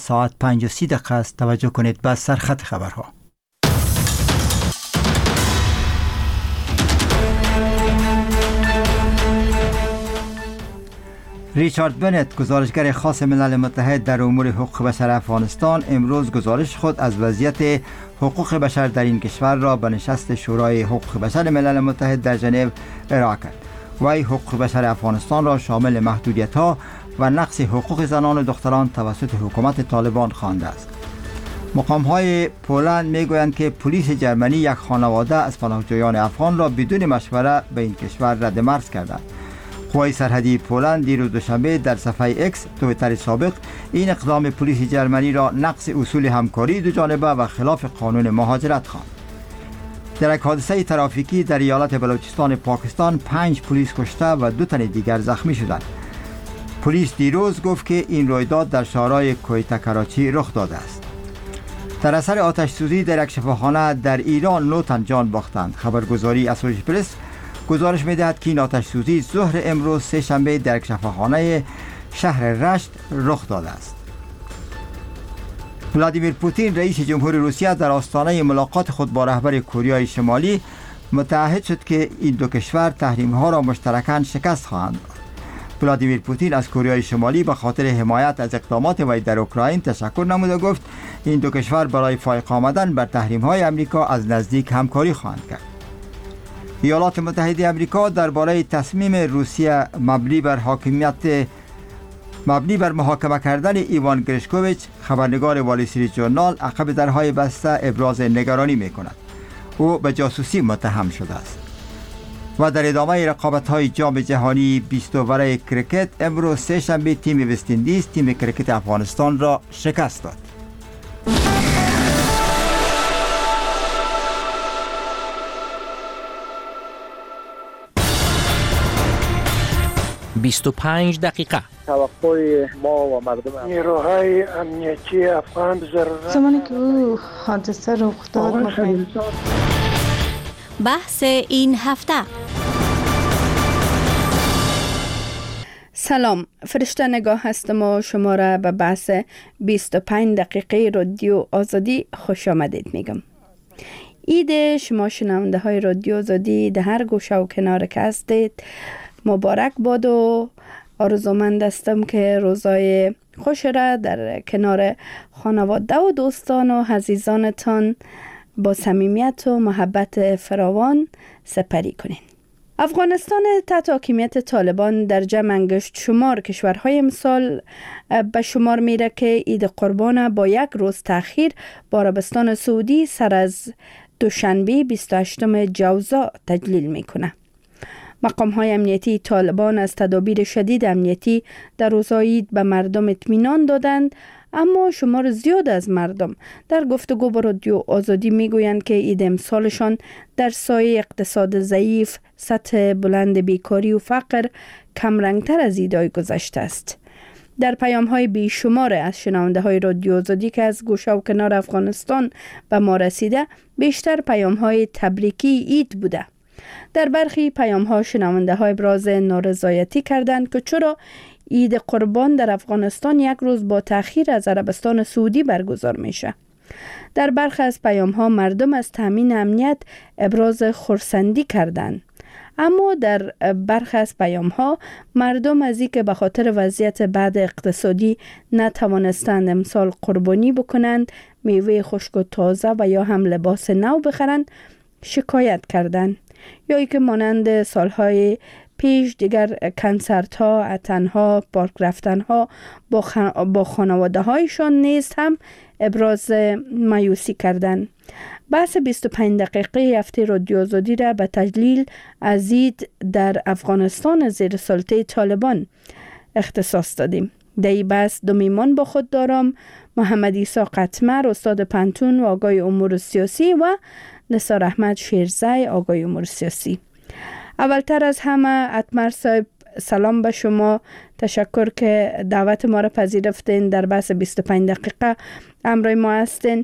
ساعت 5:30 است. توجه کنید به سرخط خبرها. ریچارد بنت، گزارشگر خاص ملل متحد در امور حقوق بشر افغانستان، امروز گزارش خود از وضعیت حقوق بشر در این کشور را به نشست شورای حقوق بشر ملل متحد در ژنو ارائه کرد. وی حقوق بشر افغانستان را شامل محدودیت‌ها و نقض حقوق زنان و دختران توسط حکومت طالبان خوانده است. مقام‌های پولند می‌گویند که پلیس جرمنی یک خانواده از پناهجویان افغان را بدون مشوره به این کشور رد مرز کردند. قوای سرحدی پولند دیروز دوشنبه در صفحه ایکس توییتر سابق این اقدام پلیس جرمنی را نقض اصول همکاری دو جانبه و خلاف قانون مهاجرت خواند. در یک حادثه ترافیکی در ایالت بلوچستان پاکستان 5 پلیس کشته و 2 تن دیگر زخمی شدند. پلیس دیروز گفت که این رویداد در شهرهای کویتا کراچی رخ داده است. در اثر آتش سوزی در یک شفاخانه در ایران 9 تن جان باختند. خبرگزاری اسوشییتد پرس گزارش می‌دهد که این آتش سوزی ظهر امروز سه شنبه در یک شفاخانه شهر رشت رخ داده است. ولادیمیر پوتین رئیس جمهور روسیه در آستانه ملاقات خود با رهبر کره شمالی متعهد شد که این دو کشور تحریم‌ها را مشترکاً شکست خواهند داد. ولادیمیر پوتین از کره شمالی به خاطر حمایت از اقدامات وی در اوکراین تشکر نمود و گفت این دو کشور برای فائق آمدن بر تحریم‌های آمریکا از نزدیک همکاری خواهند کرد. ایالات متحده آمریکا درباره تصمیم روسیه مبنی بر محاکمه کردن ایوان گریشکوویچ، خبرنگار والی استریت ژورنال، عقب درهای بسته ابراز نگرانی می‌کند. او به جاسوسی متهم شده است. و در ادامه رقابت‌های جام جهانی 20 اوره کرکت، امروز سه شنبه تیم وست اندیز تیم کرکت افغانستان را شکست داد. 25 دقیقه. توقع ما و مردم نیروهای امنیتی افغان ضرورت زمانی که او حادثه رخ داد بحث این هفته. سلام، فرشته نگاه هستم و شما را به بحث 25 دقیقه رادیو آزادی خوش آمدید میگم. عید شما شنونده های رادیو آزادی در هر گوشه و کنار که هستید مبارک باد و آرزومند هستم که روزای خوش را در کنار خانواده و دوستان و عزیزانتان با صمیمیت و محبت فراوان سپری کنین. افغانستان تحت حاکمیت طالبان در جمع انگشت شمار کشورهای امسال به شمار میره که عید قربان با یک روز تأخیر با عربستان سعودی سر از دوشنبه 28 جوزا تجلیل میکنه. مقام‌های امنیتی طالبان از تدابیر شدید امنیتی در روزهای عید به مردم اطمینان دادند، اما شمار زیاد از مردم در گفتگو با رادیو آزادی میگویند که عید امسالشان در سایه اقتصاد ضعیف، سطح بلند بیکاری و فقر کمرنگتر از عیدهای گذشته است. در پیام‌های بیشمار از شنونده‌های رادیو آزادی که از گوشه و کنار افغانستان به ما رسیده، بیشتر پیام‌های تبریکی عید بوده. در برخی پیام‌ها شنونده‌ها ابراز نارضایتی کردند که چرا عید قربان در افغانستان یک روز با تأخیر از عربستان سعودی برگزار میشه. در برخی از پیام‌ها مردم از تامین امنیت ابراز خرسندی کردند. اما در برخی از پیام‌ها مردم از اینکه به خاطر وضعیت بد اقتصادی نتوانستند امسال قربانی بکنند، میوه خشک و تازه و یا هم لباس نو بخرند شکایت کردند، یا ای که مانند سالهای پیش دیگر کنسرت‌ها، اتن‌ها، پارک رفتن‌ها با خانواده هایشان نیز هم ابراز مایوسی کردند. بحث 25 دقیقه هفته رادیو آزادی را به تجلیل از عید در افغانستان زیر سلطه طالبان اختصاص دادیم. در این بحث دو میهمان با خود دارم: محمد عیسی قطمر، استاد پنتون و آگاه امور سیاسی، و نثار احمد شیرزی، آگاه امور سیاسی. اولتر از همه قطمر صاحب، سلام به شما. تشکر که دعوت ما را پذیرفتین، در بحث 25 دقیقه همراه ما هستین.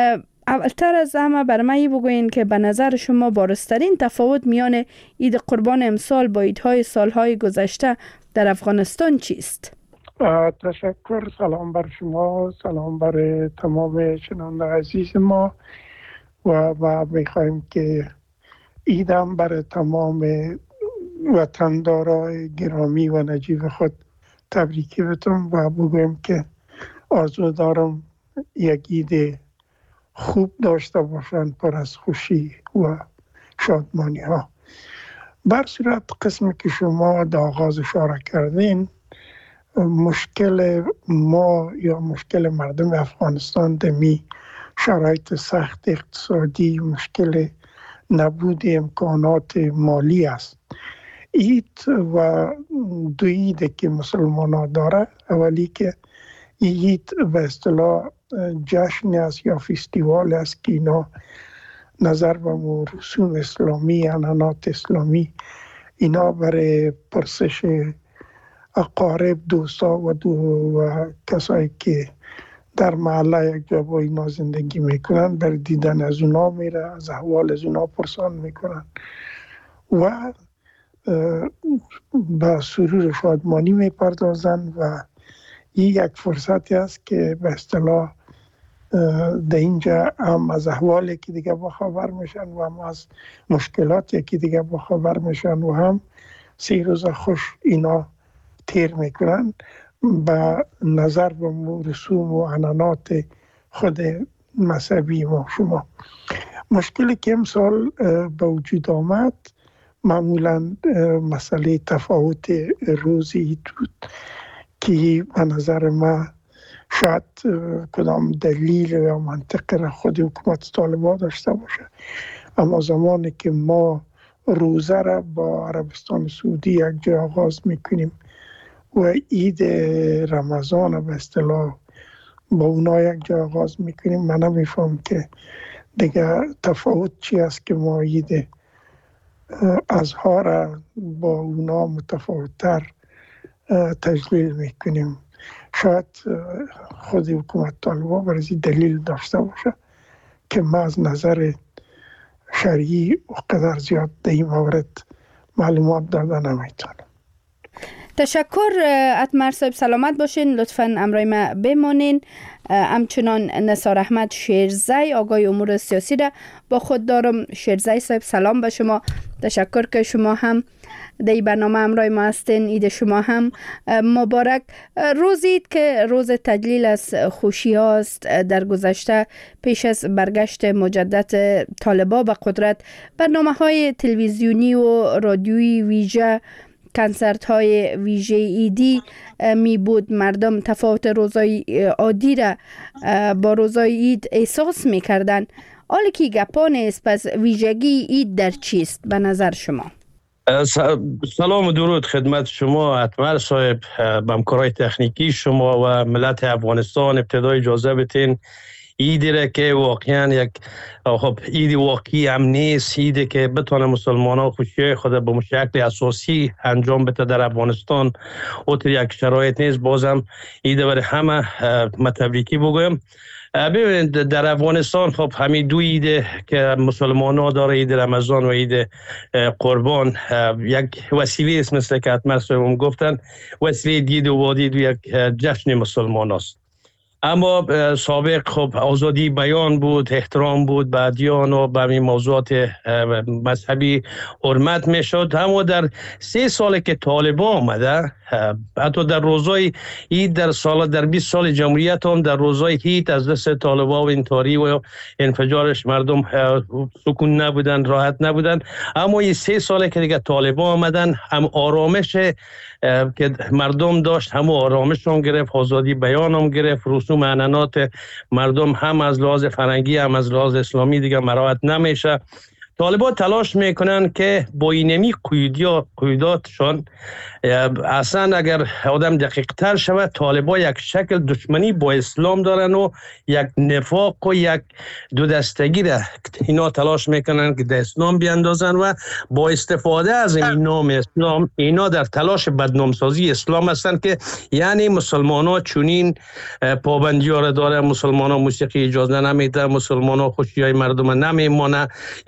اولتر از همه بر من بگوین که به نظر شما بارزترین تفاوت میان عید قربان امسال با عیدهای سالهای گذشته در افغانستان چیست؟ تشکر. سلام بر شما، سلام بر تمام شنونده عزیز ما و میخوایم که ایدم بر تمام وطندارای گرامی و نجیب خود تبریکی بتون و بگویم که آرزو دارم یک عید خوب داشته باشن پر از خوشی و شادمانی ها. بر صورت قسمی که شما در آغاز اشاره کردین، مشکل ما یا مشکل مردم افغانستان دمی شرایط سخت اقتصادی، مشکل نبود امکانات مالی است. عید و دو عید که مسلمان ها داره، اولی که عید به اصطلاح جشن است یا فستیوال است که اینا نظر به رسوم اسلامی، عنعنات اسلامی، اینا برای پرسش اقارب، دوستا و کسایی که در محله یک جا با اینا زندگی میکنن، بر دیدن از اونا میره، از احوال از اونا پرسان میکنن و به سرور شادمانی میپردازن و این یک فرصتی است که به اصطلاح در اینجا هم از احوالی که دیگه باخبر میشن و هم از مشکلاتی که دیگه باخبر میشن و هم 3 روز خوش اینا تیر میکنن به نظر به رسوم و عنعنات خود مذهبی ما. شما مشکلی که امسال به وجود آمد معمولا مسئله تفاوت روز عید بود که به نظر ما شاید کدام دلیل یا منطق را خود حکومت طالبان داشته باشه، اما زمانی که ما روزه را با عربستان سعودی یک جای آغاز میکنیم و عید رمضان به اصطلاح با اونا یک جای آغاز میکنیم، من نمیفهم که دیگه تفاوت چی است که ما عید اضحی را با اونا متفاوت‌تر تجلیل میکنیم. شاید خود حکومت طالبان برای دلیل داشته باشه که من از نظر شرعی و قدر زیاد در این مورد معلومات داده نمیتونم. تشکر. اتمر صاحب سلامت باشین، لطفاً امرای ما بمانین. همچنان نثار احمد شیرزی آقای امور سیاسی را با خود دارم. شیرزی صاحب سلام به شما، تشکر که شما هم در این برنامه امرای ما هستین. عید شما هم مبارک. روز عید که روز تجلیل از خوشی هاست، در گذشته پیش از برگشت مجدد طالبان به قدرت برنامه های تلویزیونی و رادیویی ویژه، کنسرت های ویژه ایدی می بود. مردم تفاوت روزای عادی را با روزای عید احساس می کردن. حالا که گپا نیست، پس ویژگی عید در چیست به نظر شما؟ سلام و درود خدمت شما اتمر صاحب، همکارای تکنیکی شما و ملت افغانستان. ابتدای اجازه بدین عیدی را که واقعا یک عید واقعی هم نیست، عیدی که بتونه مسلمانان خوشی خود به شکل اساسی انجام بده در افغانستان اوتر یک شرایط نیست. بازم عید برای همه تبریکی بگویم. ببینید در افغانستان خب همین دو عید که مسلمانان داره، عید رمضان و عید قربان، یک وسیله است مثل که اتمر صاحب گفتن، وسیله دید و وادید و یک جشن مسلمان است. اما سابق خب آزادی بیان بود، احترام بود به ادیان و به این موضوعات مذهبی حرمت می شد. اما در 3 سال که طالبان آمده، حتی در روزای عید در 20 سال جمهوریت هم در روزای عید از دست طالبان و انتحاری و انفجارش مردم سکون نبودن، راحت نبودن. اما این 3 سال که دیگه طالبان آمدن، هم آرامش که مردم داشت هم آرامش هم گرفت، آزادی بیان هم گرفت، رسوم عنعنات مردم هم از لحاظ فرهنگی هم از لحاظ اسلامی دیگه مراعات نمیشه. طالبان تلاش میکنن که با اینمی قیوداتشان اصلا اگر آدم دقیق تر شود، طالبان یک شکل دشمنی با اسلام دارن و یک نفاق و یک دو دستگی را اینا تلاش میکنن که در اسلام بیاندازن و با استفاده از این نام اسلام اینا در تلاش بدنامسازی اسلام هستن که یعنی مسلمان ها چونین پابندی ها را داره، مسلمان ها موسیقی اجازه نمیده، مسلمان ها خوشی های مردم نمیمانه. یقینا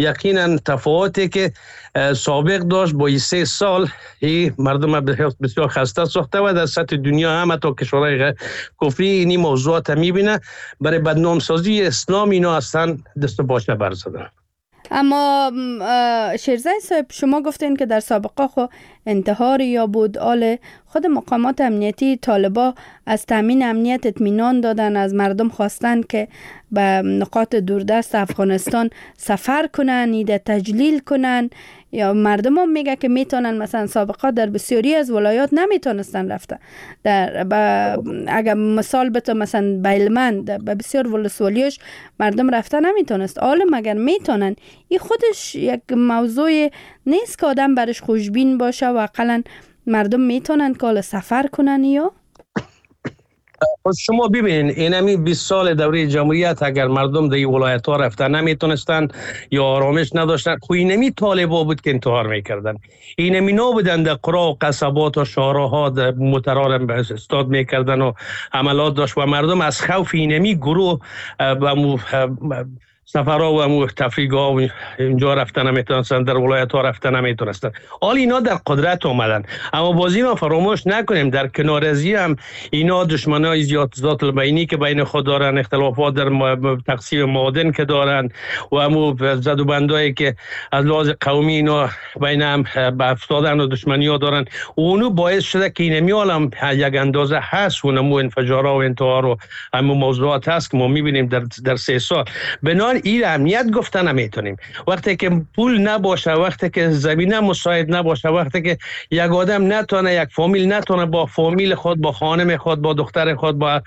میبینن تفاوتی که سابق داشت با 3 سال این مردم بسیار خسته ساخته و در سطح دنیا هم حتی کشورهای کفری اینی موضوعات میبینه. برای بدنام سازی اسلام اینا اصلا دست باشه برزدن. اما شیرزای صاحب شما گفتین که در سابقه خو انتحار یا بودآل خود مقامات امنیتی طالبا از تامین امنیت اطمینان دادن، از مردم خواستن که به نقاط دوردست افغانستان سفر کنن، ایده تجلیل کنن، یا مردم هم میگه که میتونن مثلا سابقا در بسیاری از ولایات نمیتونستن رفته. اگر مثال بتو مثلا بیلمند به بسیار ولسوالیش مردم رفته نمیتونست، حالا مگر میتونن؟ این خودش یک موضوع نیست که آدم برش خوشبین باشه و اقلا مردم میتونن که سفر کنن؟ یا شما ببینید اینمی 20 سال دوره جمهوریت اگر مردم در این ولایت ها رفتن نمیتونستن یا آرامش نداشتن، خو اینمی طالبا بود که انتحار میکردن. اینمی نبودن در قرا و قصبات و شهرها مترار استاد میکردن و عملات داشت و مردم از خوف اینمی گروه و سفرها و تفریق‌ها و اینجا رفتن نمیتونستن، در ولایت ها رفتن نمیتونستن. حال اینا در قدرت آمدن، اما بازی ما فراموش نکنیم در کنار ازی هم اینا دشمنای ذات البینی که بین خود دارن، اختلافات در تقسیم معادن که دارن و همو زد و بندایی که از لحاظ قومی اینا بین هم افتادن و دشمنی ها دارن، اونو باعث شده که اینمی عالم یک اندازه هست و نمو انفجارها و انتحار و همو موضوعات هست که ما میبینیم در 3 سال. بنابراین این امنیت گفته نمیتونیم. وقتی که پول نباشه، وقتی که زمینه مساعد نباشه، وقتی که یک آدم نتونه، یک فامیل نتونه با فامیل خود، با خانم خود، با دختر خود، با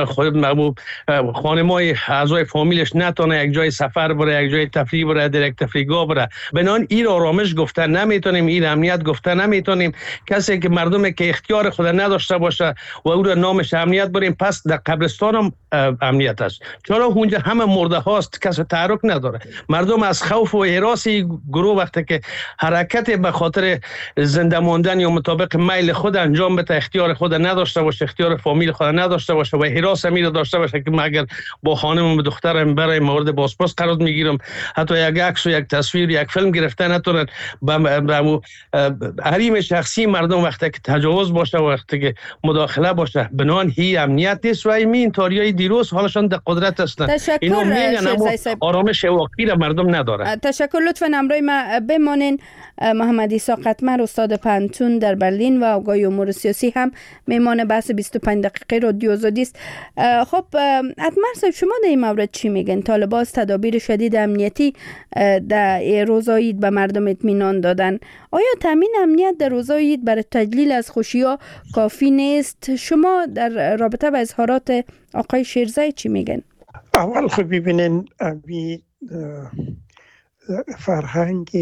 خانمای اعضای فامیلش نتونه یک جای سفر بره، یک جای تفریح بره، در یک تفریحگاه بره، بنان این آرامش گفته نمیتونیم، این امنیت گفته نمیتونیم. کسی که مردم که اختیار خود نداشته باشه و او را نامش امنیت بریم، پس در قبرستان هم امنیت است. چرا اونجا همه مرده هاست، کسی تحرک نداره. مردم از خوف و هراس گروه وقتی که حرکت به خاطر زنده ماندن یا مطابق میل خود انجام بده، اختیار خود نداشته باشه، اختیار فامیل خود نداشته باشه و هراس امیر داشته باشه که اگر با خانم و دخترم برای مورد بازپرس قرار میگیرم، حتی یک عکس و یک تصویر، یک فیلم گرفتن نتونن، به حریم شخصی مردم وقتی که تجاوز باشه، وقتی که مداخله باشه، بنان هی امنیت نیست. و این تاریای دیروز حالشان در قدرت هستند. اینو میگن آرامش واقعی را مردم نداره. تشکر. لطفاً همراه ما بمانین. محمد عیسی قطمر استاد پانتون در برلین و آگاهی امور سیاسی هم میمانه. بحث 25 دقیقه رادیو آزادی است. خب اتمر صاحب شما در این مورد چی میگن؟ طالبان از تدابیر شدید امنیتی در روزای عید به مردم اطمینان دادن. آیا تامین امنیت در روزای عید برای تجلیل از خوشی‌ها کافی نیست؟ شما در رابطه با اظهارات آقای شیرزای چی میگن؟ اول خب ببینین فرهنگ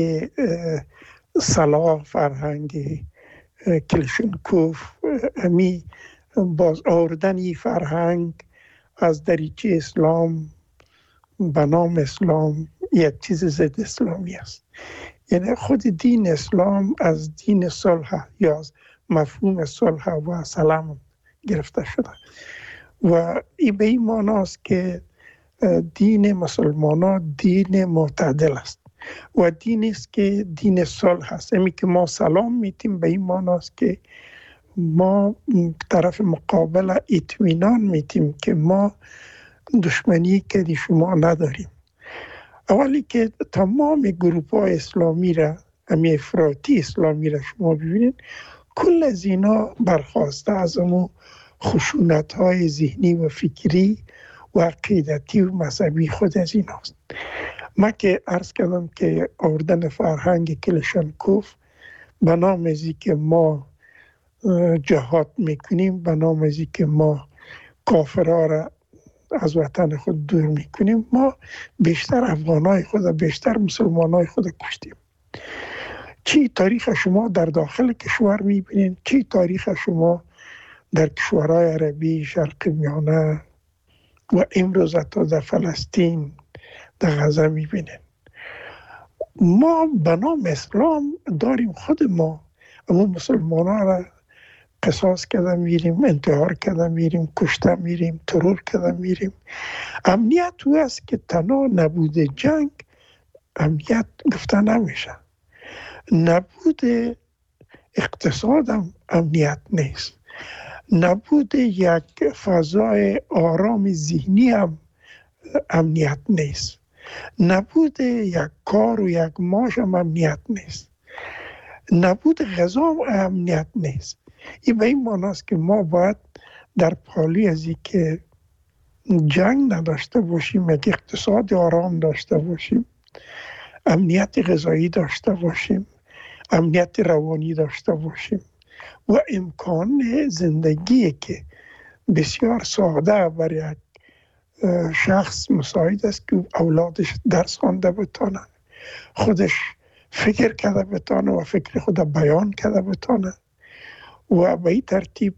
صلاح، فرهنگ کلشنکوف، امی باز آوردن این فرهنگ از دریچه اسلام به نام اسلام یک چیز ضد اسلامی است. یعنی خود دین اسلام از دین صلح یا از مفهوم صلح و سلام گرفته شده و این به این معنی است که دین مسلمانان دین معتدل است و دینی است که دین صلح است. امی که ما سلام میتیم به این معنی است که ما طرف مقابل اطمینان میتیم که ما دشمنی که شما نداریم. اولی که تمام گروپ های اسلامی را، امی افراطی اسلامی را شما ببینید، کل از اینا برخواسته از امو خشونت های ذهنی و فکری و عقیدتی و مذهبی خود از این هست. من که عرض کردم که آوردن فرهنگ کلشنکوف به نام ازی که ما جهاد میکنیم، به نام ازی که ما کافرها را از وطن خود دور میکنیم، ما بیشتر افغانای خود، بیشتر مسلمانای خود کشتیم. چی تاریخ شما در داخل کشور میبینین، چی تاریخ شما در کشورهای عربی، شرق میانه و امروز حتی در فلسطین، در غزه میبینین. ما به نام اسلام داریم خود ما اما مسلمان ها را قصاص کده میریم، انتحار کده میریم، کشته میریم، ترور کده میریم. امنیت او است که تنها نبود جنگ امنیت گفته نمیشه. نبود اقتصاد هم امنیت نیست. نبود یک فضای آرام ذهنی هم امنیت نیست. نبود یک کار و یک معاش هم امنیت نیست. نبود غذا هم امنیت نیست. این به این معناست که ما باید در پالی از این که جنگ نداشته باشیم، یک اقتصاد آرام داشته باشیم، امنیت غذایی داشته باشیم، امنیت روانی داشته باشیم و امکان زندگی که بسیار ساده برای یک شخص مساعد است که اولادش درس خوانده بتانه، خودش فکر کرده بتانه و فکر خود بیان کرده بتانه و به این ترتیب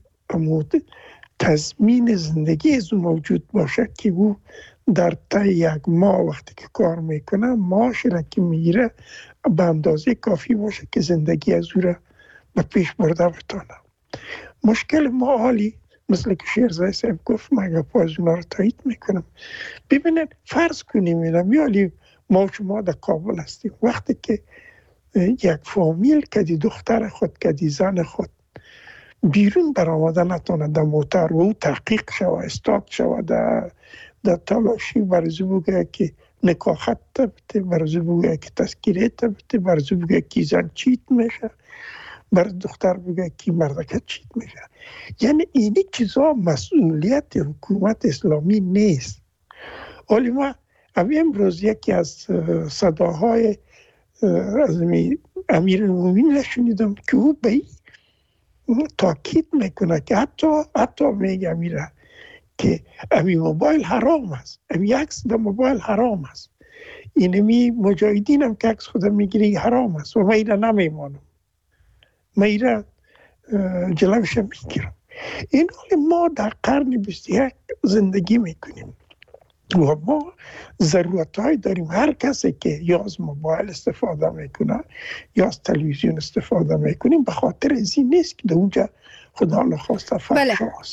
تضمین زندگی از موجود باشه که او در طی یک ماه وقتی که کار میکنه معاش را که میگیره به اندازه کافی باشه که زندگی از او را به پیش برده بتانه. مشکل ما حالی مثل که شیرزای صاحب گفت، من از اونا رو تایید میکنم. ببینید فرض کنیم میالی ما شما در کابل هستیم، وقتی که یک فامیل کدی دختر خود کدی زن خود بیرون برآمده نتونه در موتر و او تحقیق شوه، استاد شوه، در تلاشی برزو بگه که نکاحت بده، برزو بگه که تذکیریت بده، برزو بگه که زن چیت میشه، برای دختر بگه که مردکت چیت میشه. یعنی اینی چیزا مسئولیت حکومت اسلامی نیست. ولی ما امروز یکی از صداهای از امیرالمومنین نشنیدم که او به تاکید میکنه که حتی میگه میره که امی موبایل حرام است، امی عکس در موبایل حرام است، اینمی مجاهدین هم که عکس خود میگیری حرام است و من ایره نمیمانم، من ایره جلوش میگیرم. این حال ما در قرن 21 زندگی میکنیم و ما ضرورت‌های داریم. هر کسی که یا از موبایل استفاده میکنه یا از تلویزیون استفاده میکنیم به خاطر از این نیست که در اونجا خدا نخواسته فحش است.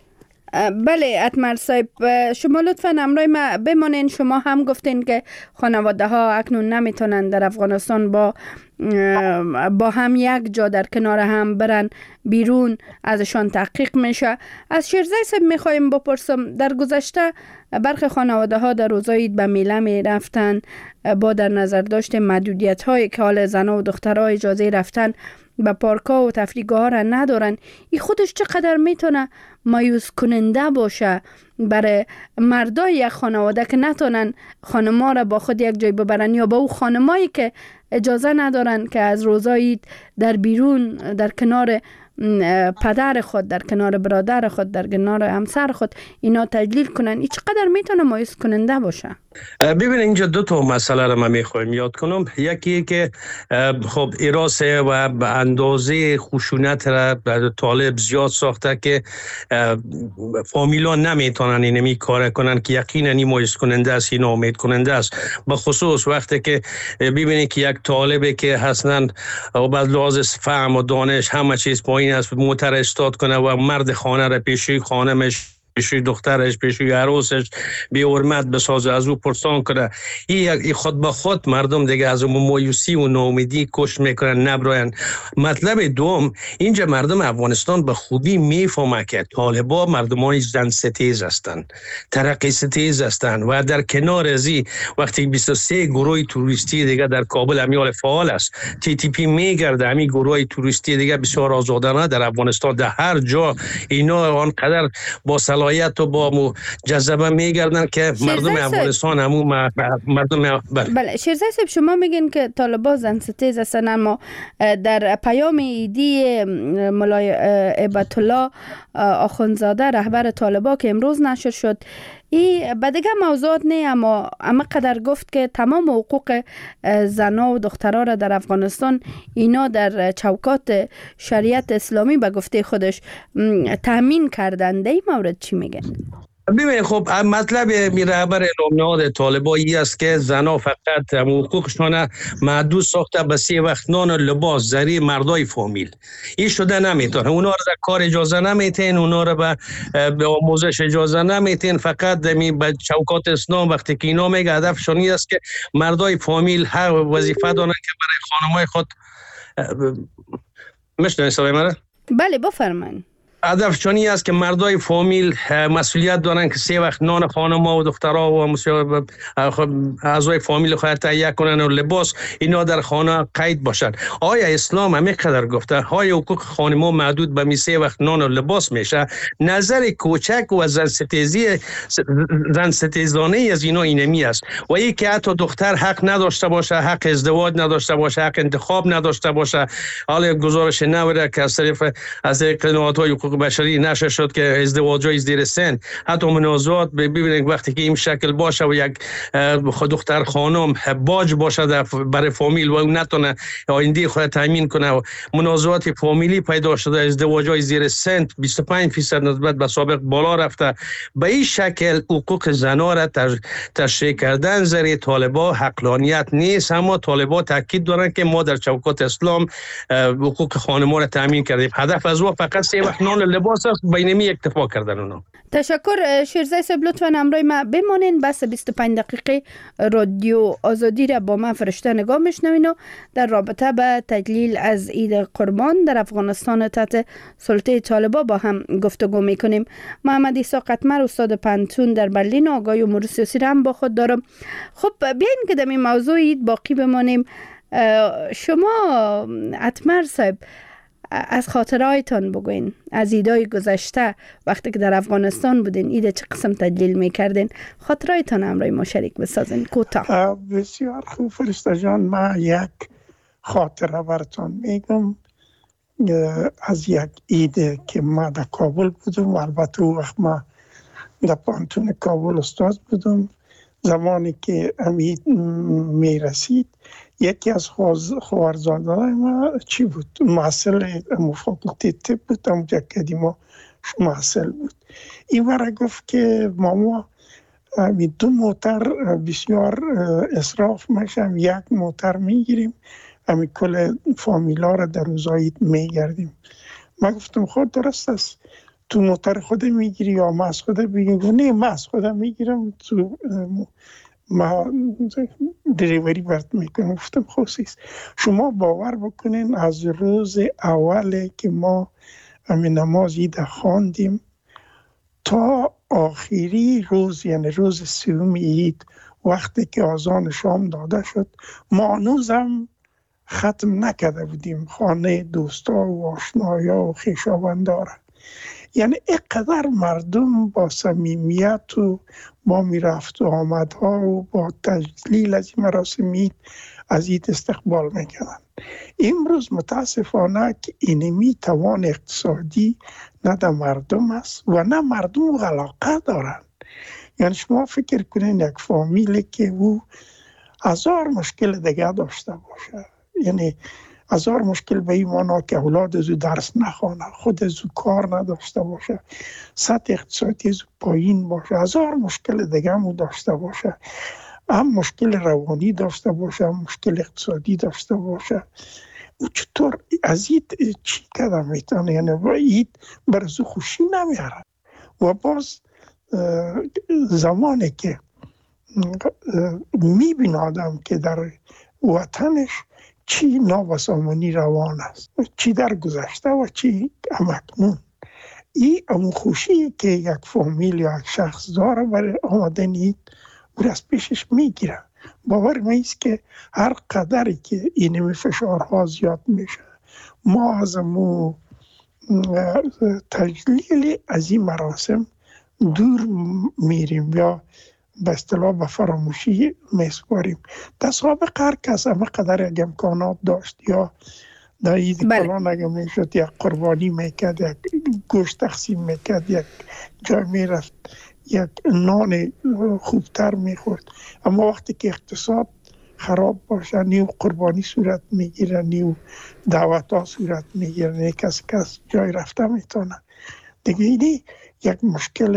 بله اتمر صاحب، شما لطفاً همراه ما بمانین. شما هم گفتین که خانواده ها اکنون نمیتونن در افغانستان با هم یک جا در کنار هم برن بیرون، ازشان تحقیق میشه. از شیرزای صاحب میخوایم بپرسم، در گذشته برخی خانواده ها در روزای عید به میله میرفتن با در نظر داشت محدودیت هایی که حال زنها و دخترها اجازه رفتن به پارک‌ها و تفریحگاه ها را ندارن. این خودش چقدر میتونه مایوس کننده باشه برای مردای یک خانواده که نتونن خانما را با خود یک جای ببرن، یا با او خانمایی که اجازه ندارن که از روزای عید در بیرون در کنار پدر خود، در کنار برادر خود، در کنار همسر خود اینا تجلیل کنن. این چقدر میتونه مایوس کننده باشه؟ ببین اینجا دو تا مسئله رو من میخوایم یاد کنم. یکی که خب ایراسه و به اندازه خشونت را طالب زیاد ساخته که فامیلا نمیتونن اینمی کار کنن که یقینا این مایوس کننده است، این امید کننده است. به خصوص وقتی که ببینی که یک طالبه که حسنا و بعد لحاظ فهم و دانش همه چیز پایین است، موتر استاد کنه و مرد خانه را پیشوی خانمش، پیشوی دخترش، پیشوی عروسش بی حرمت بسازه، از او پرسان کنه. این خود به خود مردم دیگه از اون مایوسی و ناامیدی کش میکنن، نبراین. مطلب دوم، اینجا مردم افغانستان به خوبی میفهمه که طالبا مردمای زن ستیز هستند، ترقی ستیز هستند و در کنار ازی وقتی 23 گروه توریستی دیگه در کابل امیال فعال است، TTP میگرده، امی گروه توریستی دیگه بسیار آزادانه در افغانستان در هر جا اینا آنقدر با صلاحیت و با جذبه میگردن که مردم افغانستان مردم بله. شیرزای صاحب، شما میگین که طالبان زن ستیز هستن، اما در پیام ایدی مولای عبادت الله آخوندزاده رهبر طالبان که امروز نشر شد، این به دیگه موضوعات نه، اما قدر گفت که تمام حقوق زنها و دخترها را در افغانستان اینا در چوکات شریعت اسلامی به گفته خودش تامین کردن. در این مورد چی میگن؟ ببینید خب مطلب رهبر اعلام نهاد طالبان است که زنها فقط حقوقشان محدود ساخته به 3 وقت نان و لباس زری مردای فامیل. این شده نمیتونه. اونا رو در کار اجازه نمیتین، اونا رو به آموزش اجازه نمیتین. فقط به چوکات اسلام وقتی که اینا میگه هدفشون است که مردای فامیل هر وظیفه دارن که برای خانمای خود میشنوید صدای من؟ بله بفرمایید. هدفشانی است که مردای فامیل مسئولیت دارن که 3 وقت نان خانم‌ها و دخترها و اعضای فامیل خود تهیه کنن و لباس اینا در خانه قید باشن. آیا اسلام همینقدر گفته های حقوق خانم‌ها محدود به 3 وقت نان و لباس میشه؟ نظر کوچک و زن ستیزانه از اینا اینمی است. و ای که حتی دختر حق نداشته باشه، حق ازدواج نداشته باشه، حق انتخاب نداشته باشه. حالا گزارش نوره که از طریق نهادهای حقوق بشری نشر شد که ازدواج‌های زیر سن، حتی منازعات ببینید وقتی که این شکل باشه و یک دختر خانم باج باشه برای فامیل و اون نتونه آینده خود تامین کنه و منازعات فامیلی پیدا شده، ازدواج‌های زیر سن 25% نسبت به سابق بالا رفته. به این شکل حقوق زنان را تشریح کردن زیر طالبان حقانیت نیست، اما طالبان تاکید دارن که ما در چوکات اسلام حقوق خانم‌ها را تامین کردیم. هدف از او فقط 3 وقت نان لباس است، بینمی اکتفا کردن اونا. تشکر شیرزای صاحب، لطفاً همراه ما بمانین. بس 25 دقیقه رادیو آزادی را با من فرشته نگاه میشنوین و در رابطه به تجلیل از عید قربان در افغانستان تحت سلطه طالبان با هم گفتگو میکنیم. محمد عیسی قطمر استاد پانتون در برلین آگاهی امور سیاسی را هم با خود دارم. خب بیاین که در این موضوع عید باقی بمانیم. شما قطمر صاحب از خاطرهایتان بگوین، از ایدای گذشته وقتی که در افغانستان بودین ایده چه قسم تجلیل میکردین؟ خاطرهایتان همراه ما شریک بسازین کوتاه. بسیار خوب فرشته جان، من یک خاطره براتون میگم از یک ایده که ما در کابل بودم و البته او وقت ما در پانتون کابل استاد بودم. زمانی که امید میرسید یکی از خوارزادان ما چی بود؟ محصل فاکولته طب بود، اونجا که ما محصل بود. این برای گفت که ماما 2 موتر بسیار اصراف میشم، 1 موتر میگیریم، همین کل فامیلا را در روزایی میگردیم. من گفتم خود درست است، تو موتر خود میگیری یا ما از خود بگیم؟ نه من از خودم میگیرم، تو ما دریوری برد میکنم. گفتم خوصیست. شما باور بکنین از روز اول که ما همین نماز عید خواندیم تا آخری روز، یعنی روز 3 عید وقتی که اذان شام داده شد، ما هنوزم ختم نکرده بودیم خانه دوستا و آشنایا و خویشاوندان. یعنی اینقدر مردم با صمیمیت و با میرفت و آمدها و با تجلیل از این مراسم عید از عید استقبال میکنن. امروز متاسفانه که اینمی توان اقتصادی نه در مردم است و نه مردم علاقه دارن. یعنی شما فکر کنین یک فامیلی که او 1000 مشکل دیگه داشته باشه، یعنی 1000 مشکل به این معنا که اولاد از او درس نخوانه، خود از او کار نداشته باشه، سطح اقتصادی از او پایین باشه، 1000 مشکل دیگه هم داشته باشه، هم مشکل روانی داشته باشه، هم مشکل اقتصادی داشته باشه، او چطور از این چی کدام میتونه؟ یعنی با این برزو خوشی نمیاره. و باز زمانی که میبین آدم که در وطنش چی نابسامانی روان است، چی در گذشته و چی همکنون، این امون خوشی که یک فامیل یا یک شخص داره برای آمدن اید او از پیشش میگیره. باور میست که هر قدری که اینمی فشارها زیاد میشه، ما از امون تجلیل از این مراسم دور میریم یا به اصطلاح به فراموشی میسپاریم. در سابق هر کس همه قدر یک امکانات داشت، یا در عید کلان اگه میشد یک قربانی میکرد، یک گوشت تقسیم میکرد، یک جای میرفت یک نان خوبتر میخورد. اما وقتی که اقتصاد خراب باشه، نیو قربانی صورت میگیره، نیو دعوت ها صورت میگیره، کس جای رفته میتونه دیگه. اینی یک مشکل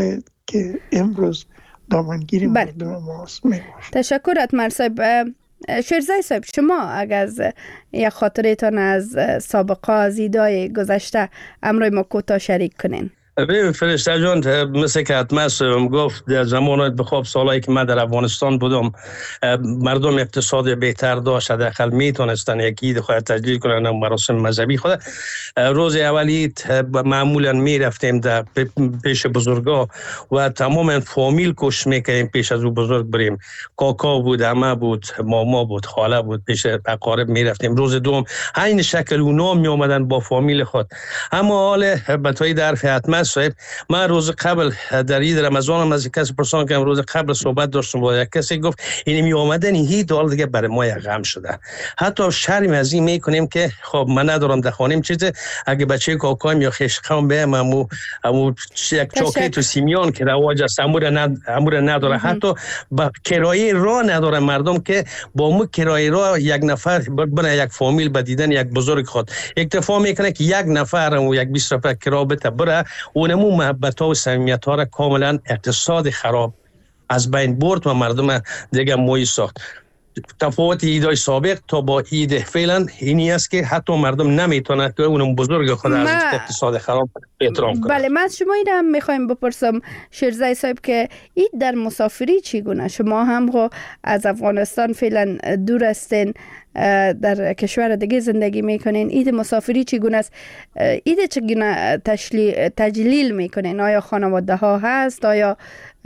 که امروز دامنگیری مردم ماست می باشه. تشکر اتمر صاحب. شیرزای صاحب، شما اگر از یک خاطرتان از سابقه از ایدای گذشته امروی ما کوتاه شریک کنین. فرشته جان، مثل که اتمر صاحب گفت، در زمان بخواب سالایی که من در افغانستان بودم مردم اقتصاد بهتر داشت، حداقل میتونستن یک عید خود تجلیل کنن، مراسم مذهبی خود. روز اول عید معمولا میرفتیم در پیش بزرگا و تمام فامیل کوشش میکنیم پیش از او بزرگ بریم. کاکا بود، عمه بود، ماما بود، خاله بود، پیش اقارب میرفتیم. روز دوم عین شکل اونا می اومدن با فامیل خود. اما حال بتای در اتمر صاحب، من روز قبل در عید رمضان از کسی پرسان کردم، روز قبل صحبت داشتم با یک کسی، گفت این می اومدن هی دال دیگه برای ما یک غم شده. حتی شرم از این میکنیم که خب من ندارم در خانم چیزه، اگه بچه کاکایم یا خشقام بهم امو یک چاکلیت و سیمیان که رواج است امور نداره. حتی با کرایه راه نداره مردم که با مو کرایه راه یک نفر بره یک فامیل بدیدن یک بزرگ خود اکتفا میکنه که یک نفر و یک 20 نفر کرا بده بره. اونمو محبت ها و صمیمیت ها را کاملا اقتصاد خراب از بین برد و مردم دیگه موی ساخت. تفاوت ایدای سابق تا با اید فعلا اینی است که حتی مردم نمیتونه که اونم بزرگ خود از اقتصاد خراب احترام کنه. بله، من شما این هم میخوایم بپرسم شیرزای صاحب که اید در مسافری چگونه؟ شما هم از افغانستان فعلا دور هستین، در کشور دیگه زندگی میکنین. اید مسافری چگونه است؟ اید چگونه تجلیل میکنین؟ آیا خانواده ها هست؟ آیا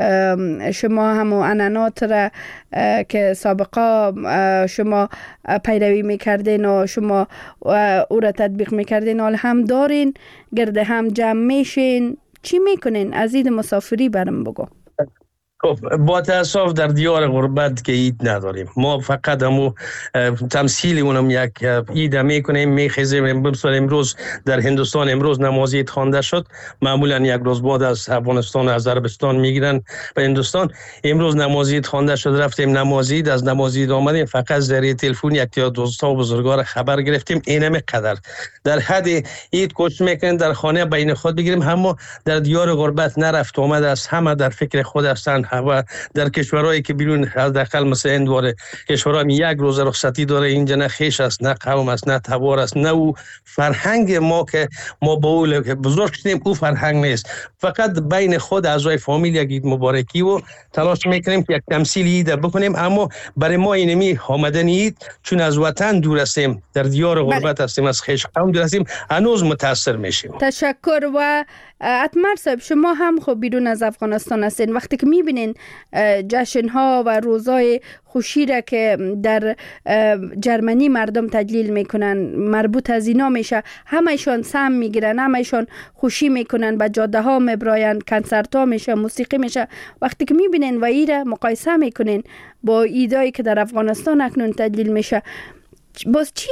شما همو عنعنات را که سابقا شما پیروی میکردین و شما او را تطبیق میکردین حال هم دارین؟ گرده هم جمع میشین؟ چی میکنین؟ از عید مسافری برام بگو. با تاسف در دیار غربت که عید نداریم. ما فقط همو تمثیل اونم یک عید میکنیم، میخیزیم. بسیار امروز در هندوستان امروز نماز عید خوانده شد. معمولا یک روز بعد از افغانستان و از عربستان میگیرن به هندوستان. امروز نماز عید خوانده شد، رفتیم نماز عید، از نماز عید آمدیم، فقط ذریعه تلفن یک تا دوستا و بزرگوار خبر گرفتیم. اینم قدر در حد عید کوشش میکنیم در خانه بین خود بگیریم. اما در دیار غربت نرفت آمد است، همه در فکر خود هستند و در کشورهایی که بیرون از داخل مثل اندواره کشورها یک روز رخصتی داره، اینجا نه خیش است، نه قوم است، نه تبار است، نه او فرهنگ ما که ما با او بزرگ شدیم او فرهنگ نیست. فقط بین خود اعضای فامیل یک عید مبارکی و تلاش میکنیم که یک تمثیل عید بکنیم. اما برای ما اینمی آمدن عید چون از وطن دور هستیم، در دیار غربت هستیم، از خیش قوم دور هستیم، هنوز متاثر میشیم. تشکر. و اتمر صاحب، شما هم خب بیرون از افغانستان هستین، وقتی که میبینین جشن ها و روزای خوشی را که در جرمنی مردم تجلیل میکنن مربوط از اینا میشه، همهشان سم میگیرن، همهشان خوشی میکنن، به جاده ها میبراین، کنسرت ها میشه، موسیقی میشه. وقتی که میبینین و ایره مقایسه میکنین با ایدایی که در افغانستان اکنون تجلیل میشه، باز چی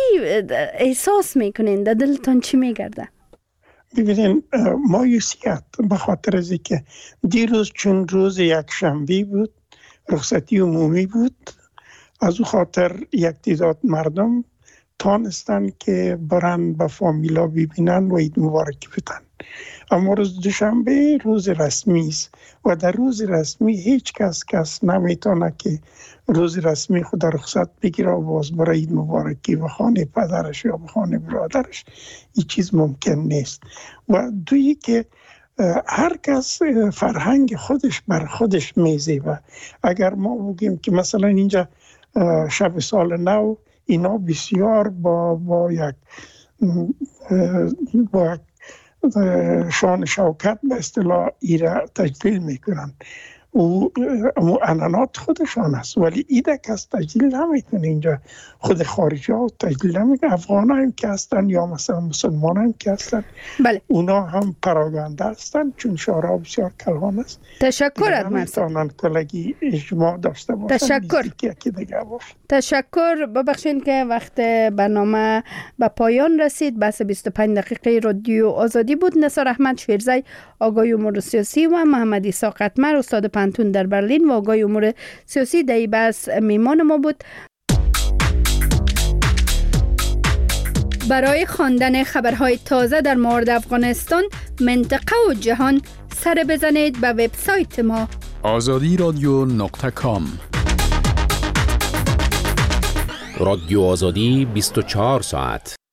احساس میکنین؟ در دلتان چی میگرده؟ ببینین، مایوسیت به خاطر از که دیروز چون روز یک شنبه بود، رخصتی عمومی بود، از او خاطر یک تعداد مردم تانستن که برن به فامیلا ببینن و عید مبارک بدن. اما روز دوشنبه روز رسمی است و در روز رسمی هیچ کس نمیتونه که روز رسمی خود رخصت بگیره و باز برای عید مبارکی و خانه پدرش یا به خانه برادرش. این چیز ممکن نیست. و دویی که هر کس فرهنگ خودش بر خودش میزه و اگر ما بگیم که مثلا اینجا شب سال نو اینا بسیار با یک شان شوکت به اصطلاح ایره تجلیل میکنن و عنعنات خودشان است، ولی ایده کس تجلیل نمیکنه. اینجا خود خارجی ها تجلیل نمیکنه. افغان هم که هستن یا مثلا مسلمان هم که هستن، بله، اونا هم پراگنده هستن چون شعرها بسیار کلان است. تشکر از نمیتونن کلگی اجماع داشته باشن. تشکر. ببخشید که وقت برنامه به پایان رسید. بس 25 دقیقه رادیو آزادی بود. نثار احمد شیرزای آگاهی امور سیاسی و محمد عیسی قطمر استاد پانتون در برلین و آگاهی امور سیاسی در بس میمان ما بود. برای خواندن خبرهای تازه در مورد افغانستان، منطقه و جهان، سر بزنید به وبسایت ما azadiradio.com. رادیو آزادی 24 ساعت